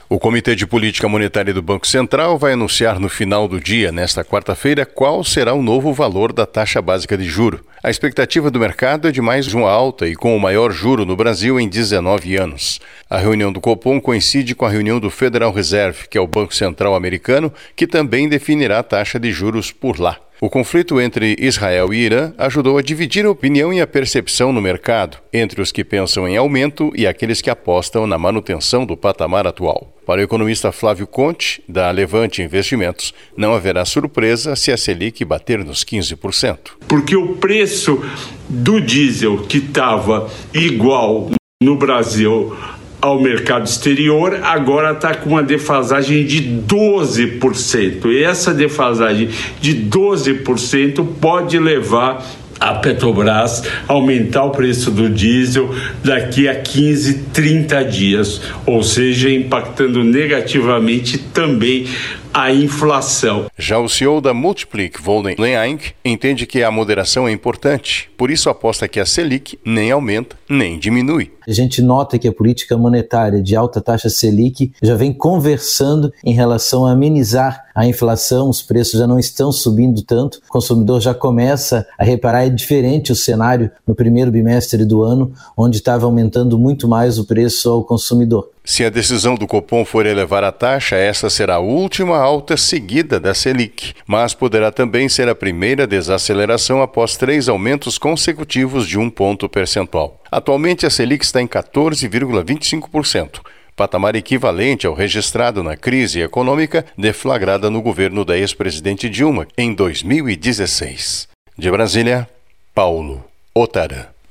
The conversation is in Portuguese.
O Comitê de Política Monetária do Banco Central vai anunciar no final do dia, nesta quarta-feira, qual será o novo valor da taxa básica de juro. A expectativa do mercado é de mais uma alta e com o maior juro no Brasil em 19 anos. A reunião do Copom coincide com a reunião do Federal Reserve, que é o Banco Central americano, que também definirá a taxa de juros por lá. O conflito entre Israel e Irã ajudou a dividir a opinião e a percepção no mercado, entre os que pensam em aumento e aqueles que apostam na manutenção do patamar atual. Para o economista Flávio Conte, da Levante Investimentos, não haverá surpresa se a Selic bater nos 15%. Porque o preço do diesel, que estava igual no Brasil ao mercado exterior, agora está com uma defasagem de 12%. E essa defasagem de 12% pode levar a Petrobras a aumentar o preço do diesel daqui a 15, 30 dias, ou seja, impactando negativamente também a inflação. Já o CEO da Multiplic, Wolden Leang, entende que a moderação é importante, por isso aposta que a Selic nem aumenta nem diminui. A gente nota que a política monetária de alta taxa Selic já vem conversando em relação a amenizar a inflação, os preços já não estão subindo tanto, o consumidor já começa a reparar, é diferente o cenário no primeiro bimestre do ano, onde estava aumentando muito mais o preço ao consumidor. Se a decisão do Copom for elevar a taxa, essa será a última alta seguida da Selic, mas poderá também ser a primeira desaceleração após 3 aumentos consecutivos de 1 ponto percentual. Atualmente, a Selic está em 14,25%, patamar equivalente ao registrado na crise econômica deflagrada no governo da ex-presidente Dilma em 2016. De Brasília, Paulo Otara.